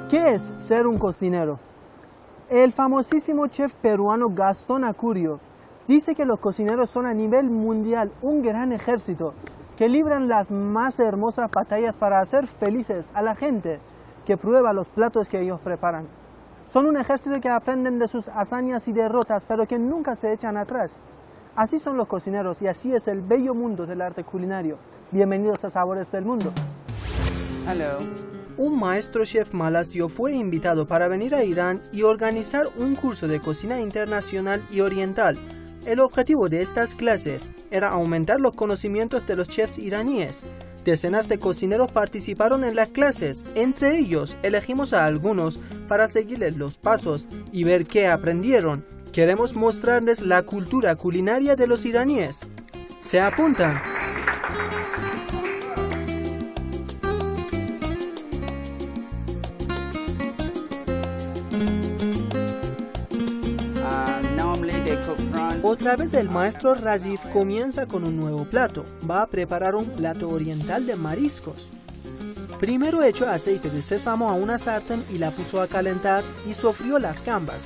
¿Qué es ser un cocinero? El famosísimo chef peruano Gastón Acurio dice que los cocineros son a nivel mundial un gran ejército que libran las más hermosas batallas para hacer felices a la gente que prueba los platos que ellos preparan. Son un ejército que aprenden de sus hazañas y derrotas, pero que nunca se echan atrás. Así son los cocineros y así es el bello mundo del arte culinario. Bienvenidos a Sabores del Mundo. Hello. Un maestro chef malasio fue invitado para venir a Irán y organizar un curso de cocina internacional y oriental. El objetivo de estas clases era aumentar los conocimientos de los chefs iraníes. Decenas de cocineros participaron en las clases, entre ellos elegimos a algunos para seguirles los pasos y ver qué aprendieron. Queremos mostrarles la cultura culinaria de los iraníes. ¿Se apuntan? Otra vez el maestro Razif comienza con un nuevo plato. Va a preparar un plato oriental de mariscos. Primero echó aceite de sésamo a una sartén y la puso a calentar y sofrió las gambas.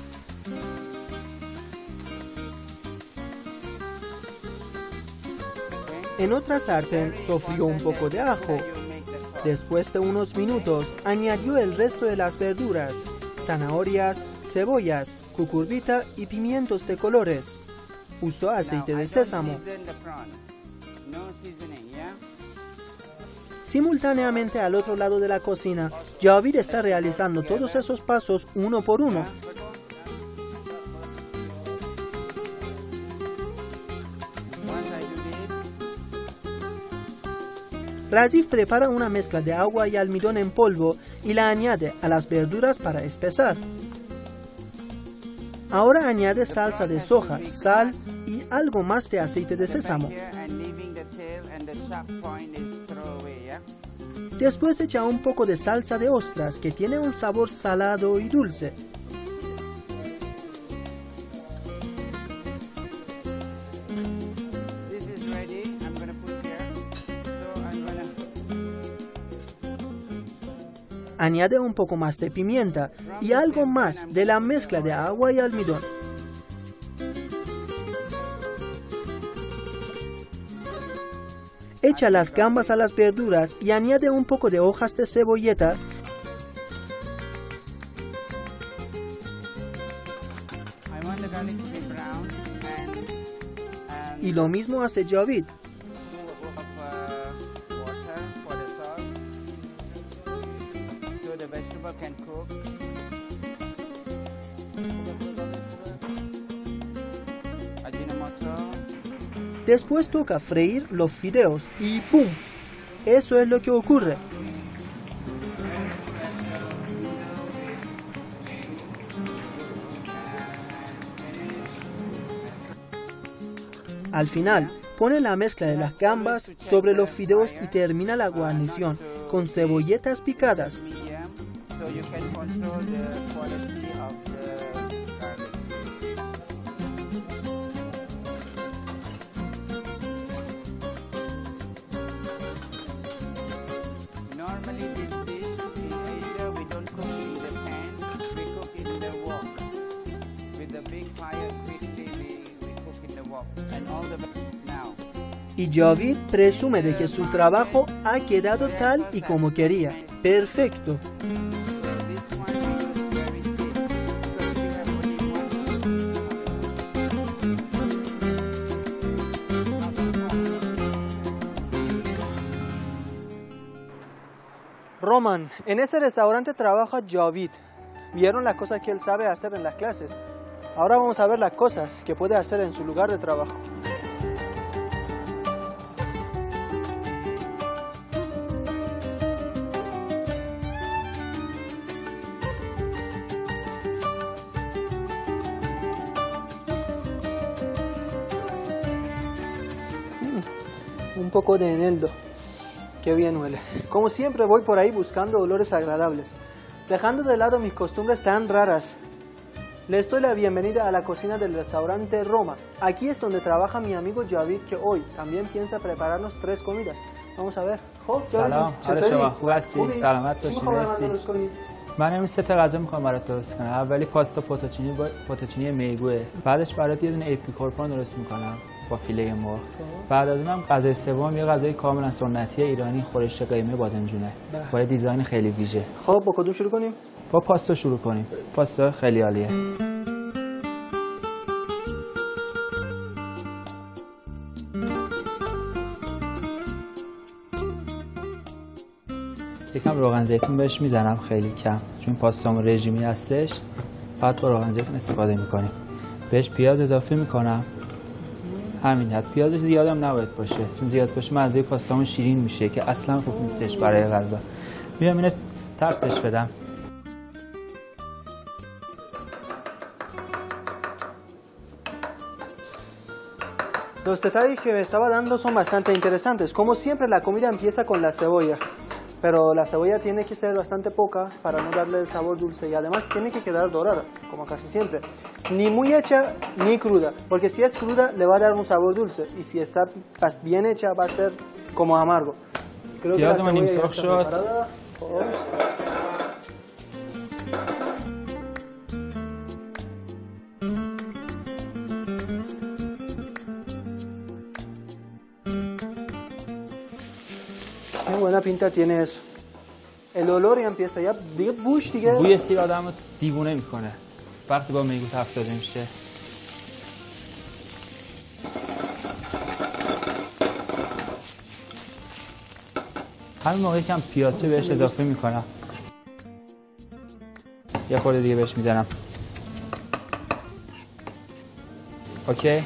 En otra sartén sofrió un poco de ajo. Después de unos minutos añadió el resto de las verduras, zanahorias, cebollas, cucurbita y pimientos de colores. Usó aceite de sésamo. Simultáneamente al otro lado de la cocina, Javid está realizando todos esos pasos uno por uno. Razif prepara una mezcla de agua y almidón en polvo y la añade a las verduras para espesar. Ahora añade salsa de soja, sal y algo más de aceite de sésamo. Después echa un poco de salsa de ostras que tiene un sabor salado y dulce. Añade un poco más de pimienta y algo más de la mezcla de agua y almidón. Echa las gambas a las verduras y añade un poco de hojas de cebolleta. Y lo mismo hace Javid. Después toca freír los fideos y ¡pum! Eso es lo que ocurre. Al final, pone la mezcla de las gambas sobre los fideos y termina la guarnición con cebolletas picadas. Y Javid presume de que su trabajo ha quedado tal y como quería. Perfecto. Roman, en ese restaurante trabaja Javid. Vieron las cosas que él sabe hacer en las clases. Ahora vamos a ver las cosas que puede hacer en su lugar de trabajo. Un poco de eneldo. Qué bien huele. Como siempre voy por ahí buscando olores agradables, dejando de lado mis costumbres tan raras. Les doy la bienvenida a la cocina del restaurante Roma. Aquí es donde trabaja mi amigo Javid, que hoy también piensa prepararnos 3 comidas. vamos a ver. سلام، حال شما خوب هستی؟ سلامت باشید. مرسی. من امروز 3 تا غذا میخوام برات درست کنم. اولی پاستا فوتوچینی میگوه. بعدش برات یه دونه اپیکورپان درست میکنم با فیله مرغ. بعد از اونم غذای سوم یه غذای کاملا سنتی ایرانی خورش قیمه بادمجونه با یه دیزاین خیلی ویژه. خب با کدوم شروع کنیم؟ با پاستا شروع کنیم. پاستا خیلی عالیه. یکم روغن زیتون بهش میزنم خیلی کم، چون پاستامون رژیمی هستش. فقط با روغن زیتون استفاده میکنیم. بهش پیاز اضافه میکنم. همین حد. پیازش زیادم نباید باشه، چون زیاد باشه مزه پاستامون شیرین میشه که اصلا خوب نیستش برای غذا. میام اینو تفتش بدم. Los detalles que me estaba dando son bastante interesantes. Como siempre, la comida empieza con la cebolla, pero la cebolla tiene que ser bastante poca para no darle el sabor dulce y además tiene que quedar dorada, como casi siempre. Ni muy hecha ni cruda, porque si es cruda le va a dar un sabor dulce y si está bien hecha va a ser como amargo. Creo que la cebolla ya está preparada. Qué buena pinta tiene eso. El olor ya empieza ya بوش دیگه. بوی سیر آدمو دیوونه میکنه. وقتی با میگو تفت داده میشه. همین موقعی که پیازه بهش اضافه میکنم. یه خورده دیگه بهش میزنم. اوکی.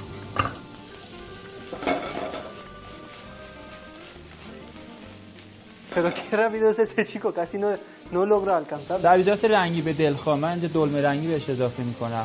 Pero qué rápido es ese chico, casi no logra alcanzar. سبزیجات رنگی به دلخواه. من اینجا دلمه رنگی بهش اضافه میکنم.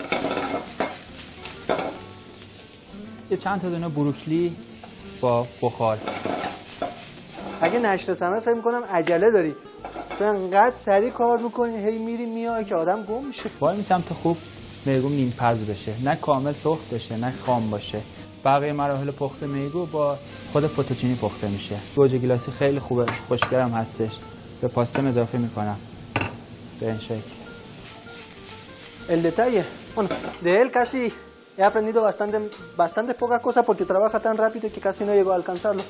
یه چند تا دونه بروکلی با بخار. اگه نشناسمه فکر میکنم عجله داری، چون انقدر سریع کار میکنی هی میری میای که آدم گم میشه. وای میسم تا خوب میگو نیم پز بشه، نه کامل سرخ بشه نه خام باشه. بقیه مراحل پخت میگو با خود فوتوچینی پخته میشه. گوجه گیلاسی خیلی خوبه، خوشگلم هستش. به پاستم اضافه میکنم به این شکل. El detalle, bueno, de él casi he aprendido bastante poca cosa porque trabaja tan rápido que casi no llego a alcanzarlo.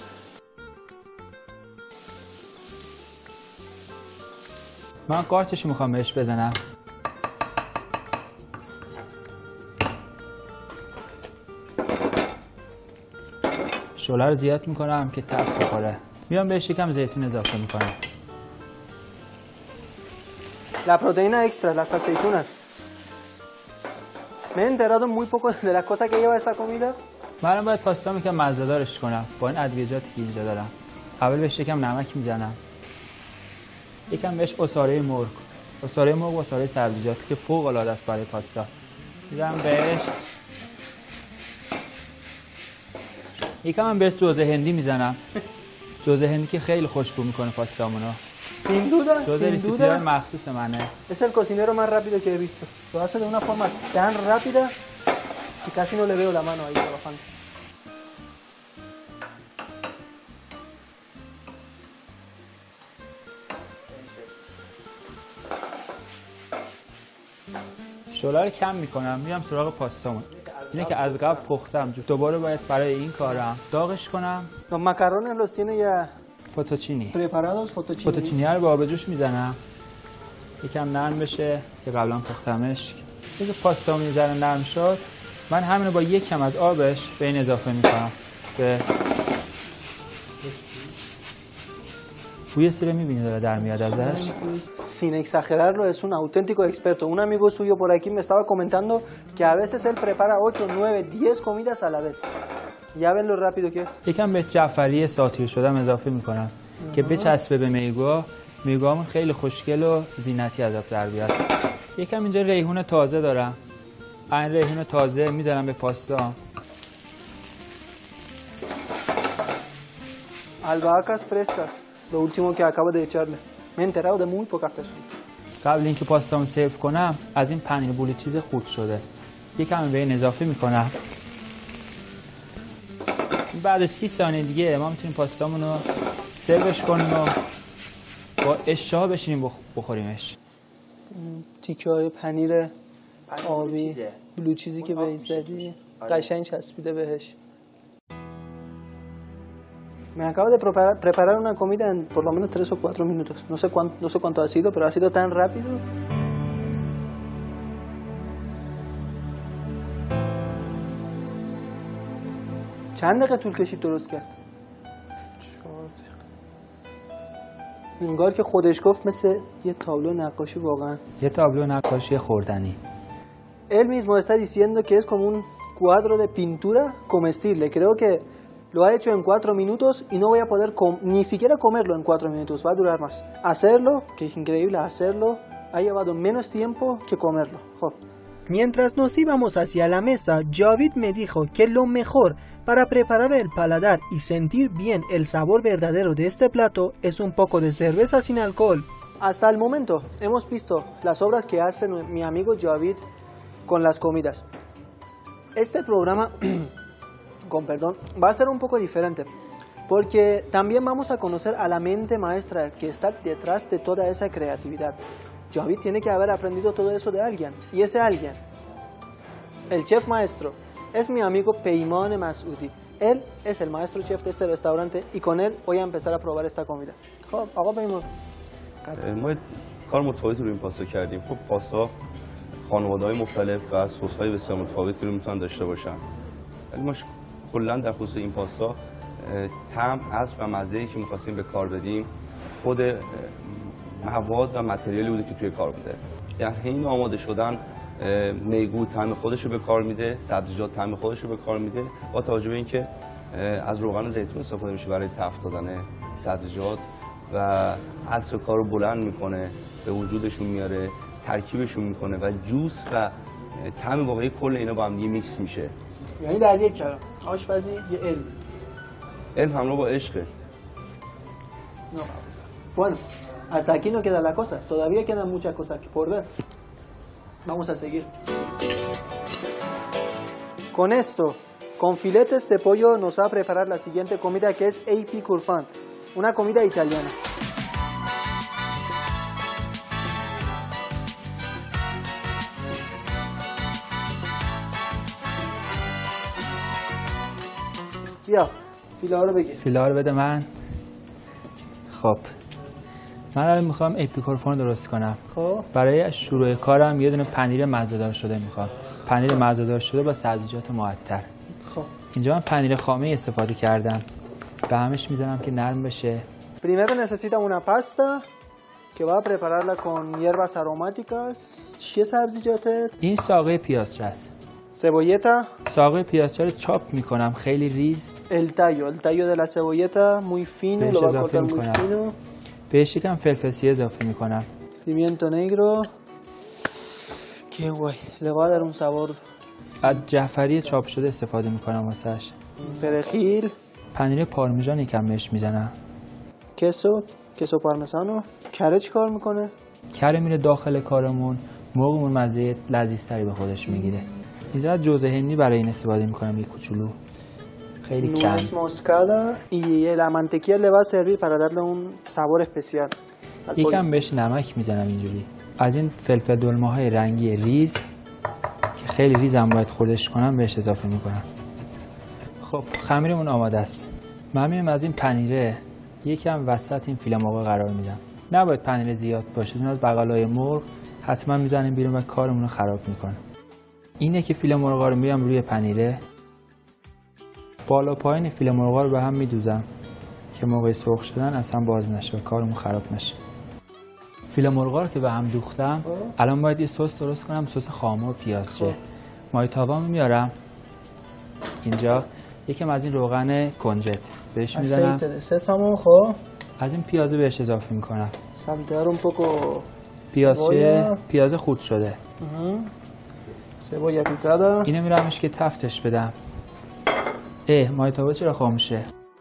من قارچشو میخوام بهش بزنم. شعله رو زیاد میکنم که تفت بخوره. میام بهش یکم زیتون اضافه میکنم. La proteína extra, las aceitunas. Me he enterado muy poco de las cosas que lleva esta comida. من باید پاستامو یکم مزه دارش کنم با این ادویجاتی که اینجا دارم. اول بهش یکم نمک میزنم. یکم بهش عصاره مرغ. عصاره مرغ و عصاره سبزیجات که فوق العاده است برای پاستا. میذارم بهش. یکم هم بهش جوز هندی میزنم. جوز هندی که خیلی خوشبو میکنه پاستامونو. Sin duda, sin duda. مخصوص منه. Es el cocinero más rápido que he visto. Lo hace de una forma tan rápida que casi no le veo la mano ahí trabajando. شعله رو کم میکنم، میام سراغ پاستامون. اینه که از قبل پختم، دوباره باید برای این کارم داغش کنم. Los macarrones los tiene ya فوتوچینی. preparados, فوتوچینی رو با آب جوش میزنم. یکم نرم بشه که قبلا پختمش. دیگه پاستامون یه ذره نرم شد. من همین رو با یکم از آبش به این اضافه میکنم. به بوی سیر میبینی داره در میاد ازش. Sin exagerarlo, es un auténtico experto. Un amigo suyo por aquí me estaba comentando que a veces él prepara 8, 9, 10 comidas a la vez. Ya ven lo rápido que es. یکم به جعفری ساطیر شدم اضافه میکنم که بچسبه به میگوامون خیلی خوشگل و زینتی از آب در بیاد. یکم اینجا ریحون تازه دارم. این ریحون تازه میذارم به پاستا. Albahacas frescas, lo último que acabo de echarle. Me he enterado de muy pocas personas. قبل اینکه پاستامو سرو کنم از این پنیر بولی چیز خورد شده. یکم به این اضافه میکنم. بعد 30 ثانیه دیگه ما میتونیم پاستامونو سروش کنیم و با اشتها بشینیم بخوریمش. تیکه های پنیر آبی بلو چیزی که بهش زدی قشنگ چسبیده بهش. Me acabo de preparar una comida en por lo menos 3 o 4 minutos. No sé cuánto ha sido, pero ha sido tan rápido. چند دقیقه طول کشید درست کرد؟ 4 دقیقه. انگار که خودش گفت مثل یه تابلو نقاشی واقعا. یه تابلو نقاشی خوردنی. Él mismo está diciendo que es como un cuadro de pintura comestible. Creo que lo ha hecho en 4 minutos y no voy a poder ni siquiera comerlo en 4 minutos. Va a durar más. Hacerlo, que es increíble, hacerlo ha llevado menos tiempo que comerlo. Jo. Mientras nos íbamos hacia la mesa, Javid me dijo que lo mejor para preparar el paladar y sentir bien el sabor verdadero de este plato es un poco de cerveza sin alcohol. Hasta el momento hemos visto las obras que hace mi amigo Javid con las comidas. Este programa, con perdón, va a ser un poco diferente porque también vamos a conocer a la mente maestra que está detrás de toda esa creatividad. Javid tiene que haber aprendido todo eso de alguien, y ese alguien, el chef maestro, es mi amigo Peyman Masoudi. Él es el maestro chef de este restaurante y con él voy a empezar a probar esta comida. خب آقا پیمان ما کار متفاوتی رو این پاستا کردیم. خب پاستا خانواده‌های مختلف و سس‌های بسیار متفاوتی رو میتونن داشته باشن. ولی ما کلا در خصوص این پاستا طعم، عطر و مزه‌ای که می‌خواستیم به کار بدیم خود مواد و متریالی بوده که توی کار بوده. در حین آماده شدن میگو طعم خودش رو به کار میده، سبزیجات طعم خودش رو به کار میده، با توجه به اینکه از روغن زیتون استفاده میشه برای تفت دادن سبزیجات و عطر کار رو بلند میکنه، به وجودشون میاره، ترکیبشون میکنه و جوس و طعم واقعی کل اینا با هم دیگه میکس میشه. یعنی در یک کلام آشپزی یه علم. علم همراه با عشقه. Bueno, hasta aquí no queda la cosa. Todavía quedan muchas cosas por ver. Vamos a seguir. Con esto, con filetes de pollo nos va a preparar la siguiente comida que es AP Kurfan, una comida italiana. بیا فیله ها رو بگیر. فیله ها رو بده من. خب من الان میخوام اپیکورفان درست کنم. خب برای شروع کارم یه دونه پنیر مزه‌دار شده میخوام. پنیر مزه‌دار شده با سبزیجات معطر. خب اینجا من پنیر خامه استفاده کردم. به همش میزنم که نرم بشه. Primero necesita una pasta que va a prepararla con hierbas aromáticas. چیه سبزیجاتت؟ این ساقه پیازچه است. Cebolleta, ساقه پیازچه رو چاپ میکنم خیلی ریز. el tallo de la cebolleta muy fino, lo va a cortar muy fino. بهش یکم فلفل سیاه اضافه میکنم. Pimiento negro. Qué guay, le va a dar un sabor. از جعفری چاپ شده استفاده میکنم واسش. Perejil, پنیر پارمیزان یکم بهش میزنم. queso parmesano. کره چی کار میکنه؟ کره میره داخل کارمون، مرغمون مزه لذیذتری به خودش میگیره. اینجا جوز هندی برای این استفاده میکنم، یک کوچولو، خیلی کم. Nuez moscada y la mantequilla le va a servir para darle un sabor especial. یکم بهش نمک میزنم اینجوری. از این فلفل دلمه‌های رنگی ریز که خیلی ریزم باید خوردش کنم بهش اضافه میکنم. خب خمیرمون آماده است. من میام از این پنیره یکم وسط این فیله مرغ قرار میدم. نباید پنیر زیاد باشه، چون از بغلای مرغ حتما میزنیم بیرون و کارمون رو خراب میکنه. اینه که فیله مرغا رو میام روی پنیره، بالا پایین فیله مرغا رو به هم میدوزم که موقع سرخ شدن اصلا باز نشه و کارمون خراب نشه. فیله مرغا رو که به هم دوختم، الان باید یه سس درست کنم، سس خام و پیازچه. مایتابامو میارم اینجا، یکم از این روغن کنجد بهش میزنم. خب از این پیازو بهش اضافه میکنم. saltear un poco پیاز خورد شده. cebolla picada. اینو میرمش که تفتش بدم. مایتابا چرا خاموشه؟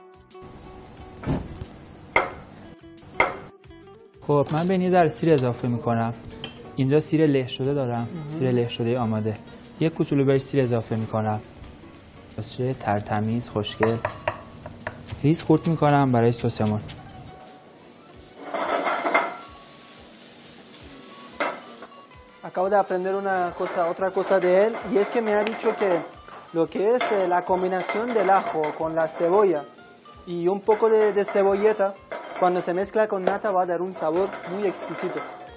خب من به این یه ذره سیر اضافه میکنم. اینجا سیر له شده دارم، سیر له شده آماده. یک کوچولو بهش سیر اضافه میکنم. واسه ترتمیز خوشگل ریز خورد میکنم برای سسمون. Acabo de aprender otra cosa de él, y es que me ha dicho que lo que es la combinación del ajo con la cebolla y un poco de cebolleta, cuando se mezcla con nata va a dar un sabor muy exquisito.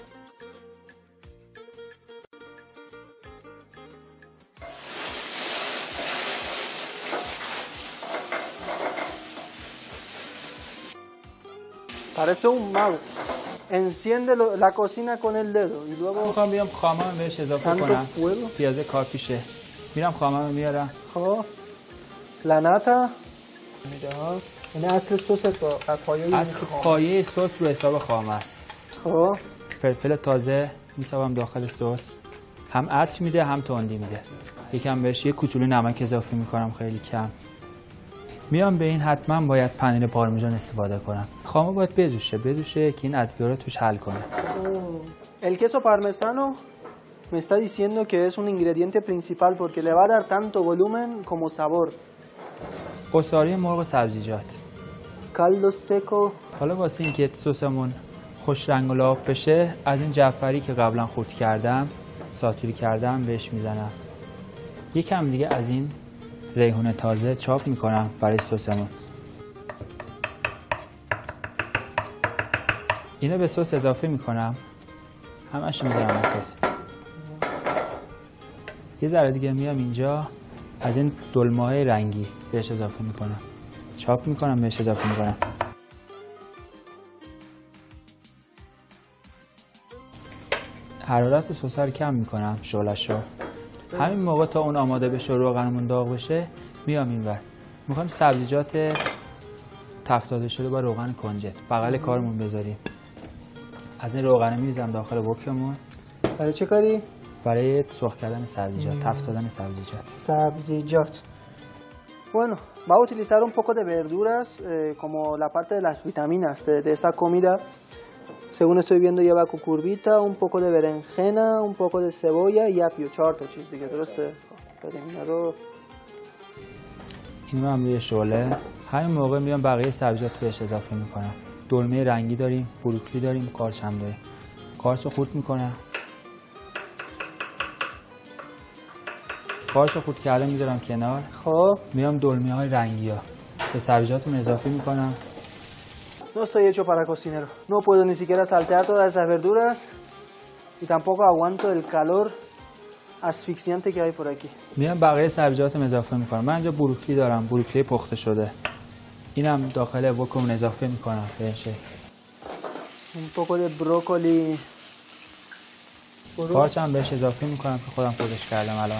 Parece un mago. Enciende la cocina con el dedo y luego میخوام بیام خامم بهش اضافه tanto کنم. fuego. پیاز کاپیشه. میرم خامم میارم. خب la nata میده ها. این اصل سس پایه اصل پایه سس رو حساب خام است. خب فلفل تازه میسابم داخل سس. هم عطر میده هم تندی میده. یکم بهش یه کوچولو نمک اضافه میکنم خیلی کم. میام به این حتما باید پنیر پارمیزان استفاده کنم. خامه باید بدوشه که این ادویه رو توش حل کنه. El queso parmesano me está diciendo que es un ingrediente principal porque le va a dar tanto volumen como sabor. قصاری مرغ و سبزیجات. Caldo seco. حالا واسه اینکه سسمون خوش رنگ و لعاب بشه از این جعفری که قبلا خرد کردم ساتوری کردم بهش میزنم. یکم دیگه از این ریحون تازه چاپ میکنم برای سسمون. اینو به سس اضافه میکنم. همش میذارم به سس. یه ذره دیگه میام اینجا از این دلمه‌های رنگی بهش اضافه میکنم. چاپ میکنم بهش اضافه میکنم. حرارت سس رو کم میکنم شعله‌ش رو. همین موقع تا اون آماده بشه و روغنمون داغ بشه میام اینور. میخوایم سبزیجات تفتاده شده با روغن کنجد بغل کارمون بذاریم. از این روغن میریزم داخل وکمون. برای چه کاری؟ برای سرخ کردن سبزیجات، تفتادن سبزیجات. Sabzijat. Bueno, va a utilizar un poco de verduras como la parte de las vitaminas de esta comida. Según estoy viendo lleva cucurbita, un poco de berenjena, un poco de cebolla y apio. 4 تا چیز دیگه درسته؟ اینا رو اینو هم روی شعله. همین موقع میام بقیه سبزیجات بهش اضافه میکنم. دلمه رنگی داریم، بروکلی داریم، قارچ هم داریم. قارچ رو خورد میکنم. قارچ رو خورد کرده میذارم کنار. خب میام دلمه های رنگی ها به سبزیجاتمون اضافه میکنم. No estoy hecho para cocinero. No puedo ni siquiera saltear todas esas verduras y tampoco aguanto el calor asfixiante que hay por aquí. میام بقیه سبزیجاتم اضافه میکنم. من اینجا بروکلی دارم، بروکلی پخته شده. اینم داخل وکمون اضافه میکنم به این شکل. Un poco de brócoli. قارچ هم بهش اضافه میکنم که خودم خودش کردم الان.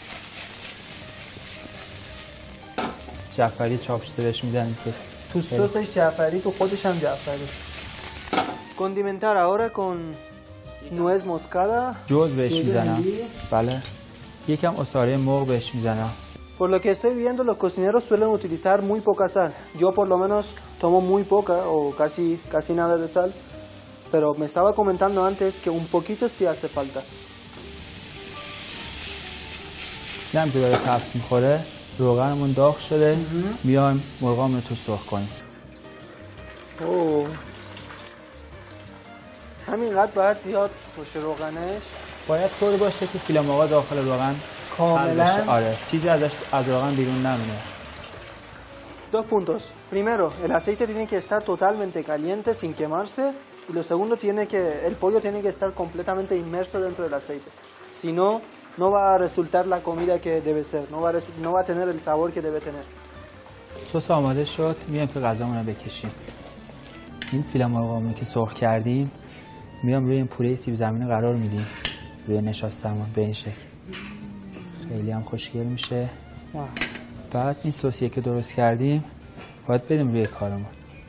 جعفری چاپ شده بهش میدن که Tu sosش جعفری تو خودش هم جعفری. Condimentar ahora con nuez moscada. جوز بهش میزنم. بله. یکم عصاره مرغ بهش میزنم. Por lo que estoy viendo, los cocineros suelen utilizar muy poca sal. Yo por lo menos tomo muy poca o casi nada de sal. Pero me estaba comentando antes que un poquito sí hace falta. دیدم که داره تفت میخوره. روغنمون داغ شده. میایم مرغامون رو تو سرخ کنیم. همینقدر باید زیاد باشه روغنش. باید طوری باشه که فیلم مرغ داخل روغن کاملا. آره چیزی از روغن بیرون نمونه. 2 puntos. Primero, el aceite tiene que estar totalmente caliente sin quemarse. Y lo segundo, el pollo tiene que estar completamente inmerso dentro del aceite. Si no, no va a resultar la comida que debe ser. No va a tener el sabor que debe tener. سس آماده شد. میایم که غذامون رو بکشیم. این فیلم مرغامون که سرخ کردیم میام روی این پوره سیب زمینی قرار میدیم. روی نشاستمون به این شکل. خیلی هم خوشگل میشه. بعد این سوسیه که درست کردیم باید بدیم روی کارمون.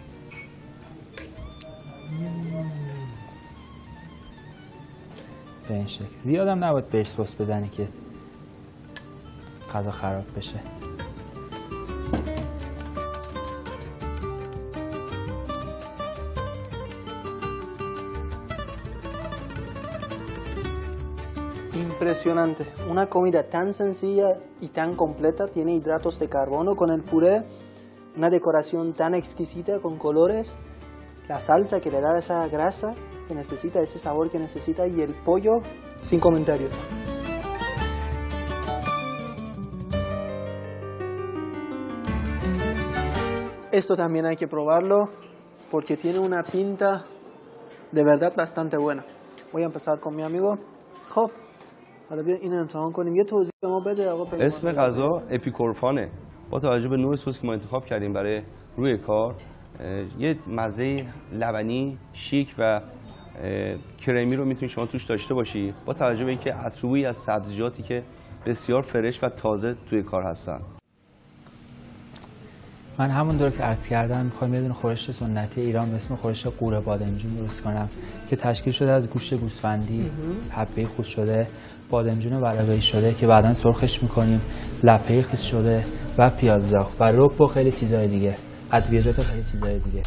به این شکل. زیادم نباید بهش سس بزنی که غذا خراب بشه. Impresionante. Una comida tan sencilla y tan completa. Tiene hidratos de carbono con el puré. Una decoración tan exquisita con colores. La salsa que le da esa grasa. que necesita, ese sabor que necesita, y el pollo sin comentarios. Esto también hay que probarlo porque tiene una pinta de verdad bastante buena. Voy a empezar con mi amigo. خب حالا بیا اینو امتحان کنیم. یه توضیح به ما بده آقا پیمان. اسم غذا اپیکورفانه. با توجه به نوع سس که ما انتخاب کردیم برای روی کار، یه مزه لبنی شیک و کرمی رو میتونید شما توش داشته باشی، با توجه به اینکه اتروبی از سبزیجاتی که بسیار فرش و تازه توی کار هستن. من همونطور که عرض کردم میخوام یه دونه خورش سنتی ایران به اسم خورش قوره بادمجون درست کنم که تشکیل شده از گوشت گوسفندی، حبه خورد شده، بادمجون ورقه‌ای شده که بعداً سرخش میکنیم، لپه خیس شده و پیاز داغ و رب و خیلی چیزای دیگه، ادویه‌جات و خیلی چیزای دیگه.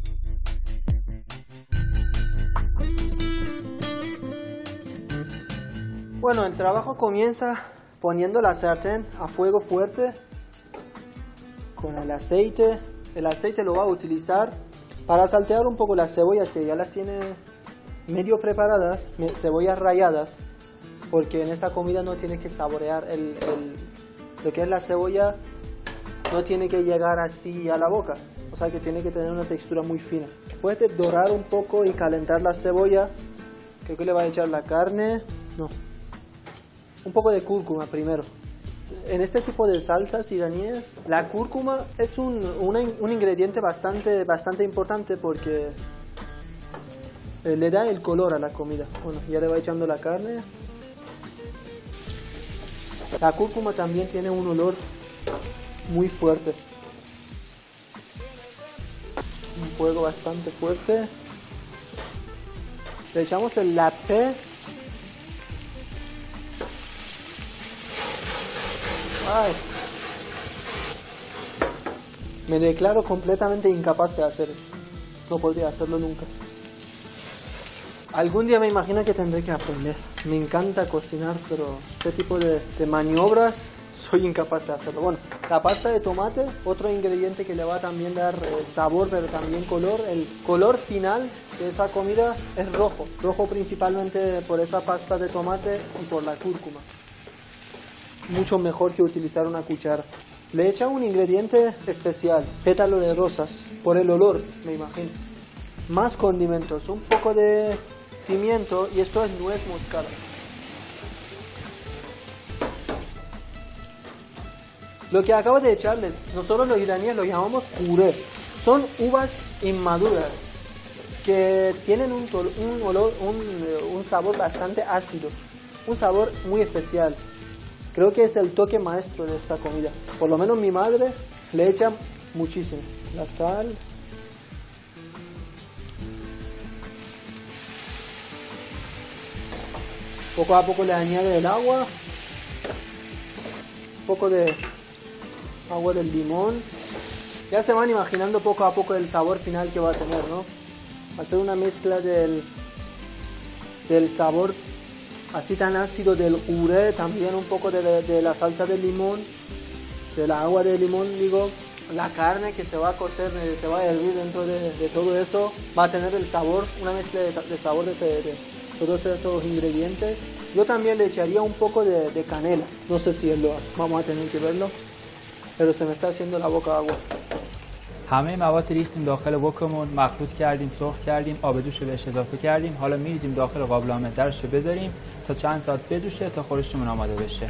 Bueno, el trabajo comienza poniendo la sartén a fuego fuerte con el aceite. El aceite lo va a utilizar para saltear un poco las cebollas que ya las tiene medio preparadas, cebollas ralladas, porque en esta comida no tiene que saborear lo que es la cebolla, no tiene que llegar así a la boca, o sea que tiene que tener una textura muy fina. Después de dorar un poco y calentar la cebolla, creo que le va a echar la carne, no, un poco de cúrcuma primero. En este tipo de salsas iraníes, la cúrcuma es un ingrediente bastante importante porque le da el color a la comida. Bueno, ya le va echando la carne. La cúrcuma también tiene un olor muy fuerte. Un fuego bastante fuerte. Le echamos el lapé. Ay. Me declaro completamente incapaz de hacer eso. No podría hacerlo nunca. Algún día me imagino que tendré que aprender. Me encanta cocinar, pero este tipo de maniobras soy incapaz de hacerlo. Bueno, la pasta de tomate, otro ingrediente que le va a también dar sabor, pero también color. El color final de esa comida es rojo. Rojo principalmente por esa pasta de tomate y por la cúrcuma. Mucho mejor que utilizar una cuchara. Le echa un ingrediente especial, pétalo de rosas, por el olor, me imagino. Más condimentos, un poco de pimiento y esto es nuez moscada. Lo que acabo de echarles, nosotros los iraníes lo llamamos puré. Son uvas inmaduras que tienen un sabor bastante ácido, un sabor muy especial. Creo que es el toque maestro de esta comida. Por lo menos mi madre le echa muchísimo. La sal. Poco a poco le añade el agua. Un poco de agua del limón. Ya se van imaginando poco a poco el sabor final que va a tener, ¿no? Va a ser una mezcla del sabor así tan ácido del puré, también un poco de la salsa de limón, de la agua de limón, digo, la carne que se va a cocer, se va a hervir dentro de todo eso, va a tener el sabor, una mezcla de sabor de todos esos ingredientes. Yo también le echaría un poco de canela, no sé si él lo hace, vamos a tener que verlo, pero se me está haciendo la boca agua. همه مواد ریختیم داخل وکمون، مخلوط کردیم، سرخ کردیم، آب جوش رو بهش اضافه کردیم. حالا میریزیم داخل قابل عامل، درش رو بذاریم تا چند ساعت بدوشه تا خورشتمون آماده بشه.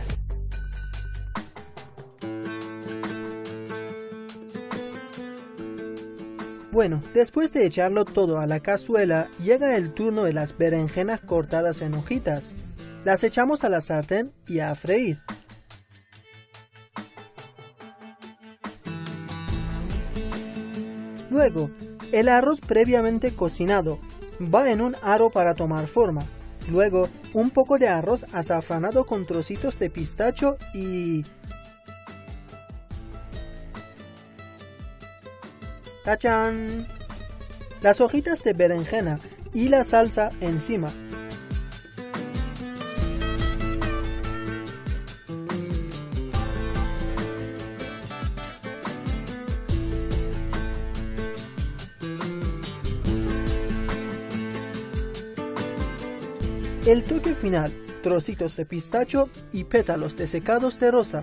Bueno, después de echarlo todo a la cazuela, llega el turno de las berenjenas cortadas en hojitas. Las echamos a la sartén y a freír. Luego, el arroz previamente cocinado va en un aro para tomar forma. Luego, un poco de arroz azafranado con trocitos de pistacho y... ¡tachán! Las hojitas de berenjena y la salsa encima. El toque final, trocitos de pistacho y pétalos desecados de rosa.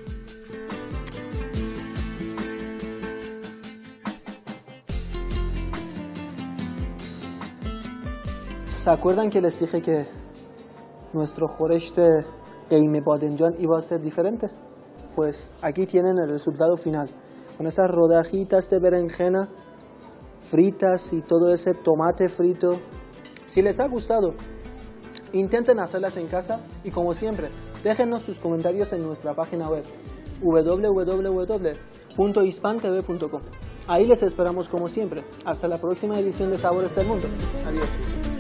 ¿Se acuerdan que les dije que nuestro خورشت قیمه بادمجان iba a ser diferente? Pues aquí tienen el resultado final, con esas rodajitas de berenjena fritas y todo ese tomate frito. Si les ha gustado, intenten hacerlas en casa y, como siempre, déjenos sus comentarios en nuestra página web www.hispantv.com. Ahí les esperamos como siempre. Hasta la próxima edición de Sabores del Mundo. Adiós.